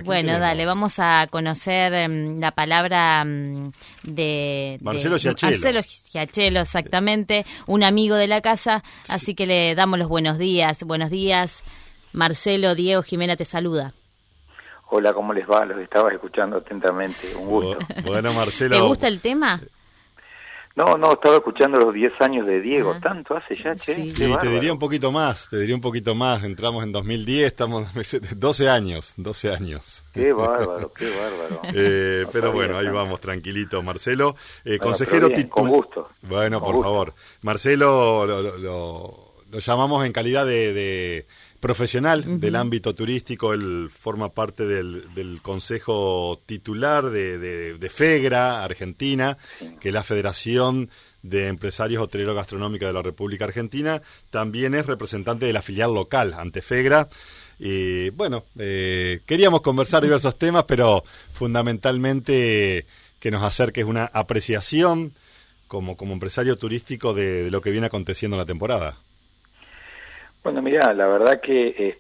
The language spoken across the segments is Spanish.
Bueno, dale, vamos a conocer la palabra de Marcelo Giachelo. Marcelo Giachelo, exactamente, un amigo de la casa, así que le damos los buenos días. Buenos días, Marcelo. Diego, Jimena te saluda. Hola, ¿cómo les va? Los estaba escuchando atentamente, un gusto. Bueno, Marcelo. ¿Te gusta el tema? No, estaba escuchando los 10 años de Diego, ¿tanto hace ya, che? Sí. Sí, te diría un poquito más, entramos en 2010, estamos 12 años. Qué bárbaro. Pero bueno, ahí vamos, tranquilito, Marcelo. Bueno, Consejero bien, con gusto. Bueno, Con por gusto. favor. Marcelo lo llamamos en calidad de profesional del ámbito turístico. Él forma parte del consejo titular de FEGRA, Argentina, que es la Federación de Empresarios Hoteleros Gastronómicos de la República Argentina. También es representante de la filial local ante FEGRA. Y bueno, queríamos conversar diversos temas, pero fundamentalmente que nos acerques una apreciación como empresario turístico de lo que viene aconteciendo en la temporada. Bueno, mirá, la verdad que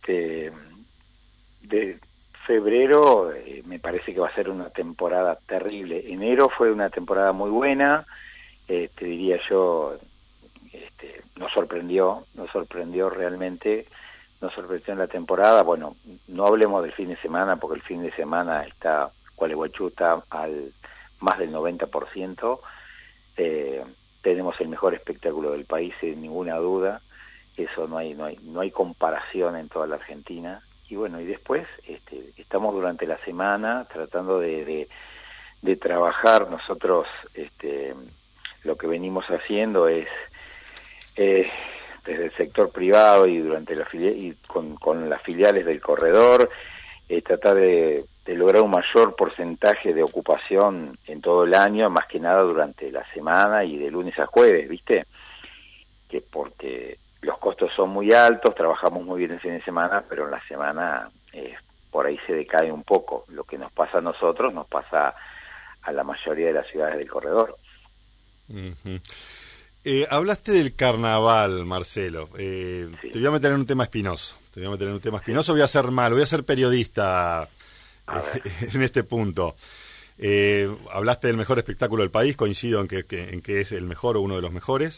de febrero me parece que va a ser una temporada terrible. Enero fue una temporada muy buena, te diría yo, nos sorprendió realmente, nos sorprendió en la temporada. Bueno, no hablemos del fin de semana, porque el fin de semana Gualeguaychú está al más del 90%, tenemos el mejor espectáculo del país, sin ninguna duda. Eso no hay comparación en toda la Argentina. Y bueno, y después estamos durante la semana tratando de trabajar. Nosotros lo que venimos haciendo es desde el sector privado y durante con las filiales del corredor, tratar de lograr un mayor porcentaje de ocupación en todo el año, más que nada durante la semana y de lunes a jueves, ¿viste? Que porque los costos son muy altos, trabajamos muy bien el fin de semana, pero en la semana por ahí se decae un poco. Lo que nos pasa a nosotros nos pasa a la mayoría de las ciudades del corredor. Uh-huh. Hablaste del carnaval, Marcelo. Sí. Te voy a meter en un tema espinoso. Voy a ser periodista en este punto. Hablaste del mejor espectáculo del país, coincido en que es el mejor o uno de los mejores.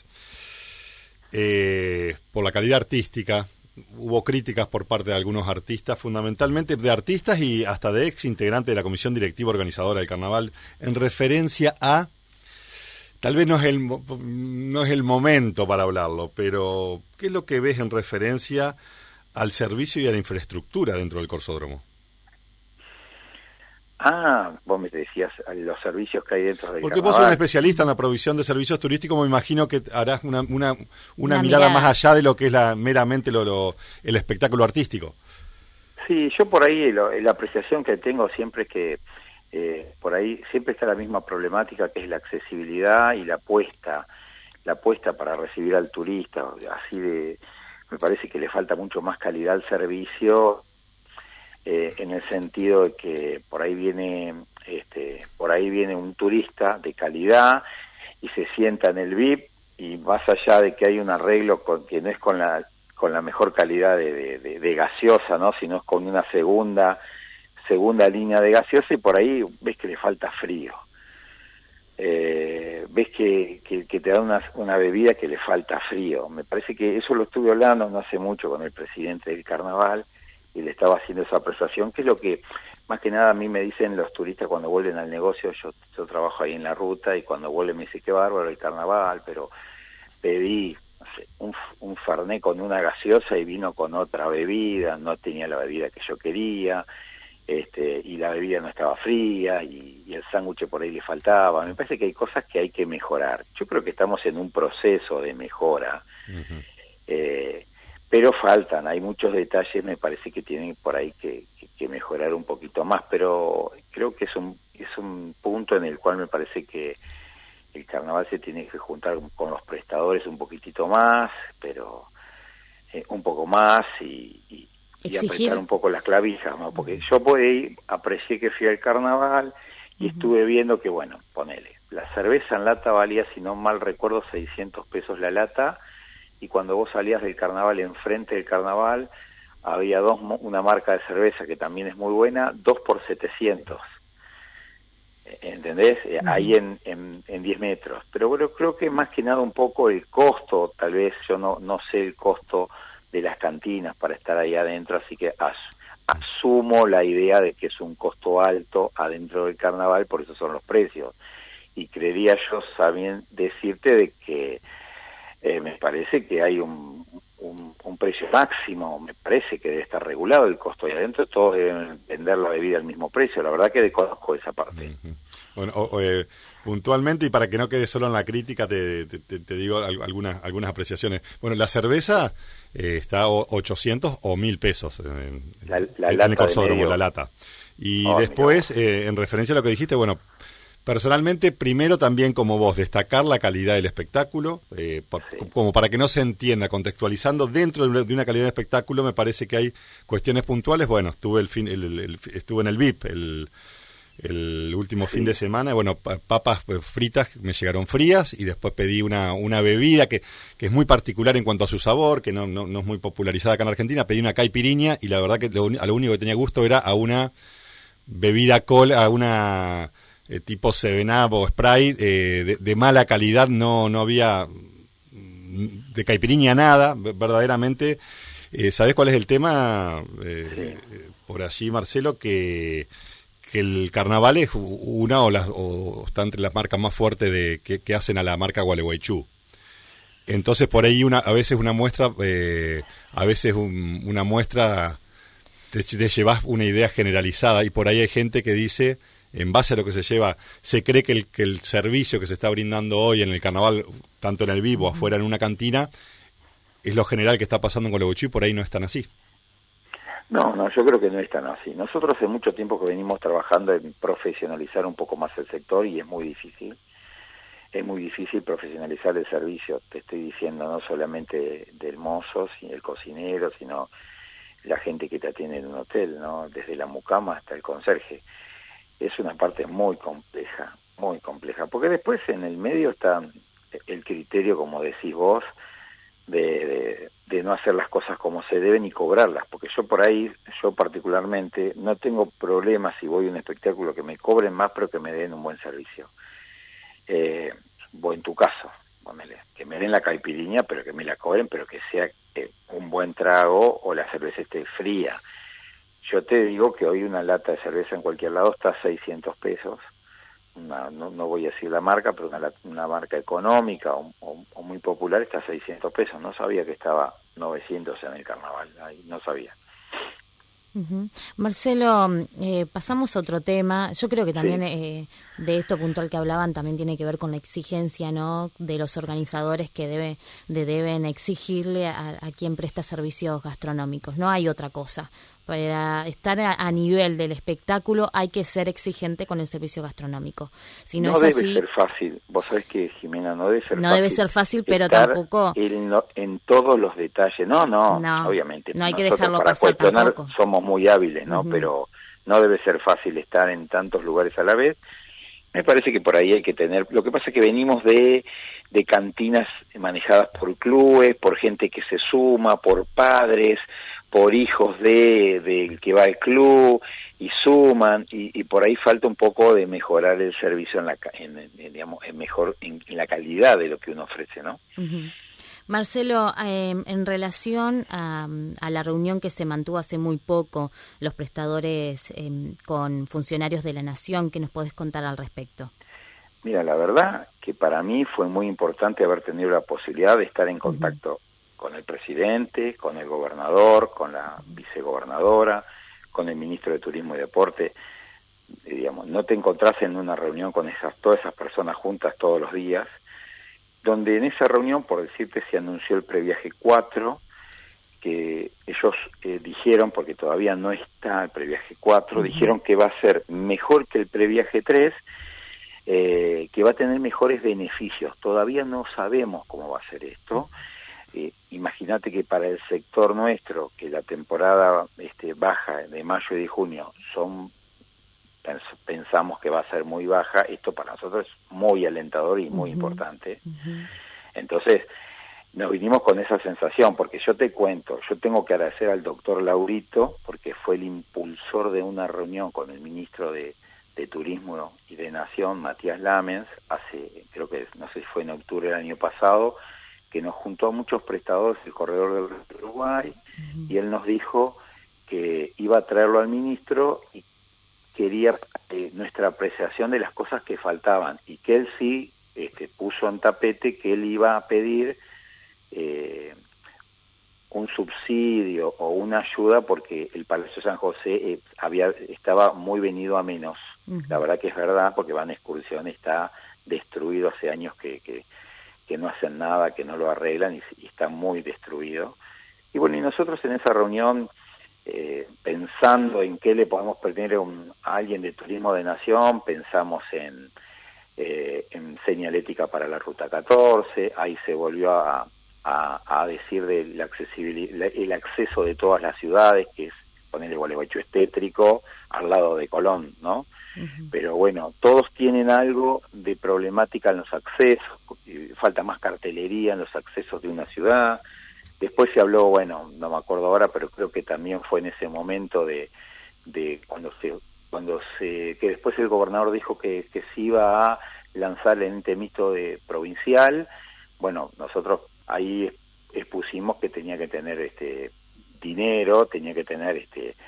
Por la calidad artística, hubo críticas por parte de algunos artistas, fundamentalmente de artistas y hasta de ex integrantes de la comisión directiva organizadora del carnaval, en referencia a, tal vez no es el momento para hablarlo, pero ¿qué es lo que ves en referencia al servicio y a la infraestructura dentro del Corsódromo? Vos me decías los servicios que hay dentro del Porque carnaval. vos sos un especialista en la provisión de servicios turísticos, me imagino que harás una mirada más allá de lo que es meramente el espectáculo artístico. Sí, yo por ahí la apreciación que tengo siempre es que por ahí siempre está la misma problemática, que es la accesibilidad y la apuesta para recibir al turista. Me parece que le falta mucho más calidad al servicio, en el sentido de que por ahí viene un turista de calidad y se sienta en el VIP, y más allá de que hay un arreglo que no es con la mejor calidad de gaseosa, ¿no?, sino es con una segunda línea de gaseosa, y por ahí ves que le falta frío, ves que te da una bebida que le falta frío. Me parece que eso lo estuve hablando no hace mucho con el presidente del carnaval, y le estaba haciendo esa apreciación, que es lo que más que nada a mí me dicen los turistas cuando vuelven al negocio. Yo trabajo ahí en la ruta, y cuando vuelven me dice: qué bárbaro el carnaval, pero pedí, no sé, un fernet con una gaseosa y vino con otra bebida, no tenía la bebida que yo quería, y la bebida no estaba fría, y el sándwich por ahí le faltaba. Me parece que hay cosas que hay que mejorar. Yo creo que estamos en un proceso de mejora. Uh-huh. Pero hay muchos detalles, me parece, que tienen por ahí que mejorar un poquito más, pero creo que es un punto en el cual me parece que el carnaval se tiene que juntar con los prestadores un poquitito más, pero un poco más, y apretar un poco las clavijas, ¿no? Porque yo por ahí aprecié que fui al carnaval y estuve viendo que, bueno, ponele, la cerveza en lata valía, si no mal recuerdo, 600 pesos la lata, y cuando vos salías del carnaval, enfrente del carnaval, había una marca de cerveza que también es muy buena, 2 por 700. ¿Entendés? Ahí en 10 metros. Pero bueno, creo que más que nada un poco el costo, tal vez yo no sé el costo de las cantinas para estar ahí adentro, así que asumo la idea de que es un costo alto adentro del carnaval, por eso son los precios. Y creería yo también decirte de que me parece que hay un precio máximo, me parece que debe estar regulado el costo, y adentro todos deben vender la bebida al mismo precio. La verdad que desconozco esa parte. Bueno, puntualmente, y para que no quede solo en la crítica, te digo algunas apreciaciones. Bueno, la cerveza está a 800 o 1.000 pesos en el Corsódromo, la lata. Y después, en referencia a lo que dijiste, bueno, personalmente, primero también como vos, destacar la calidad del espectáculo, como para que no se entienda, contextualizando dentro de una calidad de espectáculo, me parece que hay cuestiones puntuales. Bueno, estuve en el VIP el último fin de semana, bueno, papas fritas me llegaron frías, y después pedí una bebida que es muy particular en cuanto a su sabor, que no es muy popularizada acá en Argentina. Pedí una caipirinha, y la verdad que lo único que tenía gusto era a una bebida cola, a una tipo 7-Up o Sprite, de mala calidad. No había de caipirinha nada, verdaderamente. ¿Sabés cuál es el tema? Por allí, Marcelo, que el carnaval es una o está entre las marcas más fuertes que hacen a la marca Gualeguaychú. Entonces por ahí a veces una muestra, una muestra te llevas una idea generalizada, y por ahí hay gente que dice, en base a lo que se lleva, se cree que el servicio que se está brindando hoy en el carnaval, tanto en el vivo, afuera en una cantina, es lo general que está pasando en Gualeguaychú, y por ahí no es tan así. No, yo creo que no es tan así. Nosotros hace mucho tiempo que venimos trabajando en profesionalizar un poco más el sector, y es muy difícil. Es muy difícil profesionalizar el servicio, te estoy diciendo, no solamente del mozo, el cocinero, sino la gente que te atiende en un hotel, ¿no? Desde la mucama hasta el conserje. Es una parte muy compleja, porque después en el medio está el criterio, como decís vos, de no hacer las cosas como se deben y cobrarlas, porque yo particularmente no tengo problemas si voy a un espectáculo que me cobren más, pero que me den un buen servicio. Voy en tu caso, que me den la caipirinha, pero que me la cobren, pero que sea un buen trago, o la cerveza esté fría. Yo te digo que hoy una lata de cerveza en cualquier lado está a 600 pesos, no voy a decir la marca, pero una marca económica o muy popular está a 600 pesos. No sabía que estaba 900 en el carnaval, ahí no sabía. Marcelo, pasamos a otro tema. Yo creo que también de esto puntual que hablaban también tiene que ver con la exigencia, ¿no?, de los organizadores que deben exigirle a quien presta servicios gastronómicos. No hay otra cosa. Para estar a nivel del espectáculo hay que ser exigente con el servicio gastronómico. Si no debe así, ser fácil. Vos sabés que, Jimena, no debe ser fácil. No debe ser fácil, pero tampoco en todos los detalles. No, obviamente. No hay que nosotros dejarlo para pasar cuestionar tampoco. Somos muy hábiles, ¿no? Pero no debe ser fácil estar en tantos lugares a la vez. Me parece que por ahí hay que tener... Lo que pasa es que venimos de cantinas manejadas por clubes, por gente que se suma, por padres, por hijos del que va al club y suman, y por ahí falta un poco de mejorar el servicio en la calidad de lo que uno ofrece, ¿no? Marcelo, en relación a la reunión que se mantuvo hace muy poco, los prestadores con funcionarios de la Nación, ¿qué nos podés contar al respecto? Mira, la verdad que para mí fue muy importante haber tenido la posibilidad de estar en contacto con el presidente, con el gobernador, con la vicegobernadora, con el ministro de Turismo y Deporte. No te encontrás en una reunión con todas esas personas juntas todos los días, donde en esa reunión, por decirte, se anunció el previaje 4, que ellos dijeron, porque todavía no está el previaje 4, dijeron que va a ser mejor que el previaje 3, que va a tener mejores beneficios. Todavía no sabemos cómo va a ser esto. Imagínate que para el sector nuestro, que la temporada baja de mayo y de junio pensamos que va a ser muy baja, esto para nosotros es muy alentador y muy importante. Entonces, nos vinimos con esa sensación, porque yo te cuento, yo tengo que agradecer al doctor Laurito, porque fue el impulsor de una reunión con el ministro de Turismo y de Nación, Matías Lamens, creo que no sé si fue en octubre del año pasado, que nos juntó a muchos prestadores del corredor del Uruguay, y él nos dijo que iba a traerlo al ministro y quería nuestra apreciación de las cosas que faltaban, y que él sí puso en tapete que él iba a pedir un subsidio o una ayuda, porque el Palacio San José estaba muy venido a menos. La verdad que es verdad, porque van a excursiones, está destruido hace años que no hacen nada, que no lo arreglan, y está muy destruido. Y bueno, y nosotros en esa reunión, pensando en qué le podemos pedir a alguien de Turismo de Nación, pensamos en señalética para la Ruta 14, ahí se volvió a decir de la accesibilidad, el acceso de todas las ciudades, que es poner el Gualeguaychú estétrico al lado de Colón, ¿no? Pero bueno, todos tienen algo de problemática en los accesos, falta más cartelería en los accesos de una ciudad. Después se habló, bueno, no me acuerdo ahora, pero creo que también fue en ese momento de que después el gobernador dijo que se iba a lanzar el ente mixto provincial. Bueno, nosotros ahí expusimos que tenía que tener dinero, tenía que tener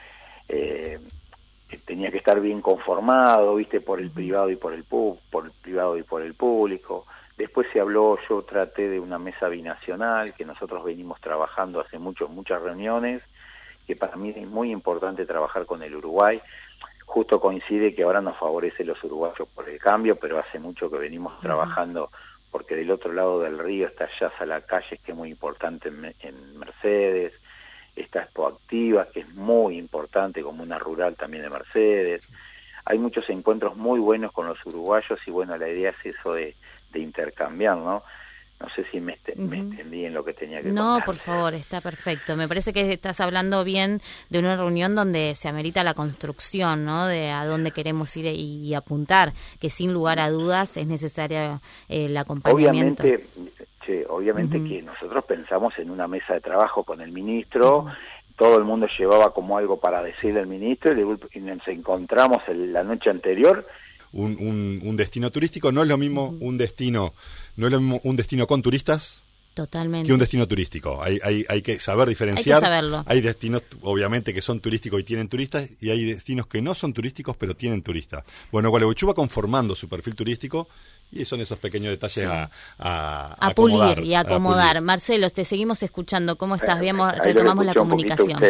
tenía que estar bien conformado, viste, por el privado y por el privado y por el público. Después se habló, yo traté de una mesa binacional que nosotros venimos trabajando hace muchas reuniones, que para mí es muy importante trabajar con el Uruguay. Justo coincide que ahora nos favorece los uruguayos por el cambio, pero hace mucho que venimos trabajando, porque del otro lado del río está Yaza la Calle, que es muy importante en Mercedes, está Expo Activa, que es muy importante, como una rural también de Mercedes. Hay muchos encuentros muy buenos con los uruguayos, y bueno, la idea es eso de intercambiar, ¿no? No sé si me extendí en lo que tenía que contar. No, por favor, está perfecto. Me parece que estás hablando bien de una reunión donde se amerita la construcción, ¿no? De a dónde queremos ir y apuntar, que sin lugar a dudas es necesario el acompañamiento. Obviamente que nosotros pensamos en una mesa de trabajo con el ministro, todo el mundo llevaba como algo para decirle al ministro, y nos encontramos la noche anterior. Un destino turístico no es lo mismo un destino con turistas Totalmente. que un destino turístico. Hay que saber diferenciar. Hay que saberlo. Hay destinos, obviamente, que son turísticos y tienen turistas, y hay destinos que no son turísticos pero tienen turistas. Bueno, Gualeguaychú va conformando su perfil turístico, y son esos pequeños detalles a pulir y acomodar. Pulir. Marcelo, te seguimos escuchando. ¿Cómo estás? Retomamos la comunicación.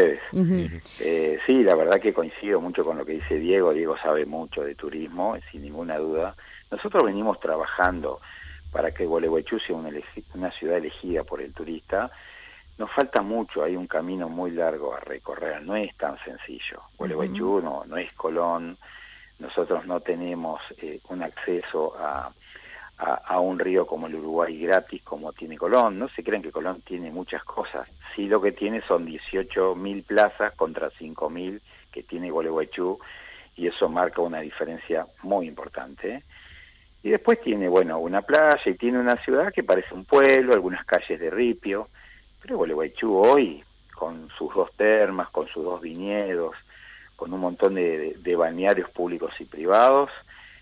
Sí, la verdad que coincido mucho con lo que dice Diego. Diego sabe mucho de turismo, sin ninguna duda. Nosotros venimos trabajando para que Gualeguaychú sea una ciudad elegida por el turista. Nos falta mucho, hay un camino muy largo a recorrer, no es tan sencillo. Gualeguaychú no es Colón, nosotros no tenemos un acceso a un río como el Uruguay gratis como tiene Colón. No se crean que Colón tiene muchas cosas, sí, lo que tiene son 18.000 plazas contra 5.000 que tiene Gualeguaychú, y eso marca una diferencia muy importante. Y después tiene, bueno, una playa, y tiene una ciudad que parece un pueblo, algunas calles de ripio, pero Gualeguaychú hoy, con sus 2 termas, con sus 2 viñedos, con un montón de balnearios públicos y privados,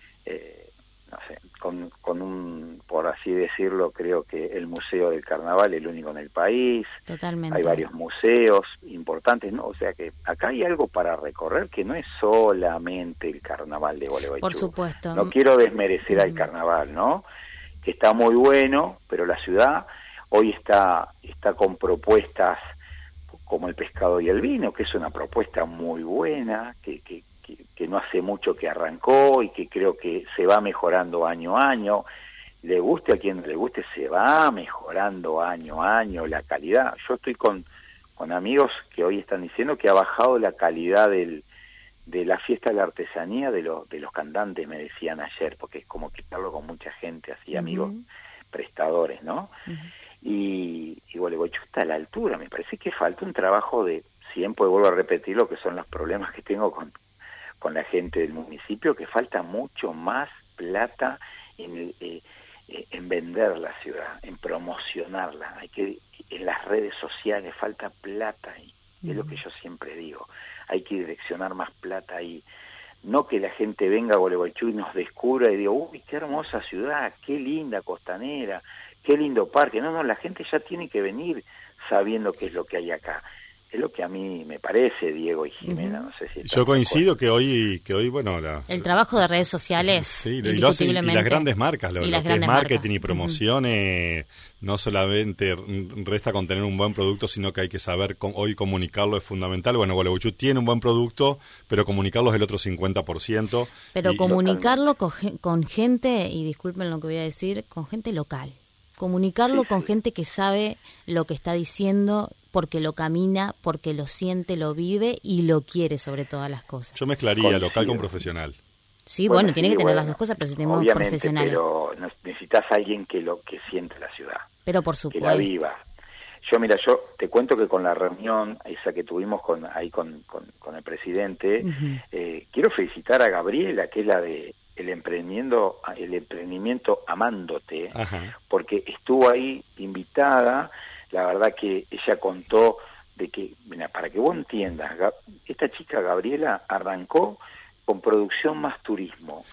no sé, con un, por así decirlo, creo que el Museo del Carnaval es el único en el país. Totalmente. Hay varios museos importantes, ¿no? O sea que acá hay algo para recorrer que no es solamente el Carnaval de Gualeguaychú. Por supuesto. No quiero desmerecer al Carnaval, ¿no? Que está muy bueno, pero la ciudad hoy está con propuestas como el pescado y el vino, que es una propuesta muy buena, que no hace mucho que arrancó, y que creo que se va mejorando año a año. Le guste a quien le guste, se va mejorando año a año la calidad. Yo estoy con amigos que hoy están diciendo que ha bajado la calidad de la fiesta de la artesanía de los cantantes, me decían ayer, porque es como que hablo con mucha gente, así, amigos prestadores, ¿no? Y Gualeguaychú está a la altura. Me parece que falta un trabajo siempre vuelvo a repetir lo que son los problemas que tengo con la gente del municipio, que falta mucho más plata en en vender la ciudad, en promocionarla. Hay que, en las redes sociales falta plata ahí, es lo que yo siempre digo. Hay que direccionar más plata ahí. No que la gente venga a Gualeguaychú y nos descubra y diga, uy, qué hermosa ciudad, qué linda costanera, qué lindo parque. No, la gente ya tiene que venir sabiendo qué es lo que hay acá. Es lo que a mí me parece, Diego y Jimena. No sé si yo coincido que hoy bueno, el trabajo de redes sociales, sí, y las grandes marcas, lo que es marketing y promoción, no solamente resta con tener un buen producto, sino que hay que saber hoy comunicarlo, es fundamental. Bueno, Gualeguaychú tiene un buen producto, pero comunicarlo es el otro 50%. Pero comunicarlo con gente, y disculpen lo que voy a decir, con gente local. Comunicarlo con gente que sabe lo que está diciendo, porque lo camina, porque lo siente, lo vive y lo quiere sobre todas las cosas. Yo mezclaría local con profesional. Sí, bueno, tiene que tener las dos cosas, pero si tenemos profesionales. Pero necesitas a alguien que siente la ciudad. Pero por supuesto. Que la viva. Yo te cuento que con la reunión esa que tuvimos con el presidente, quiero felicitar a Gabriela, que es la de el emprendimiento Amándote, porque estuvo ahí invitada. La verdad que ella contó de que, mira, para que vos entiendas, esta chica Gabriela arrancó con producción más turismo.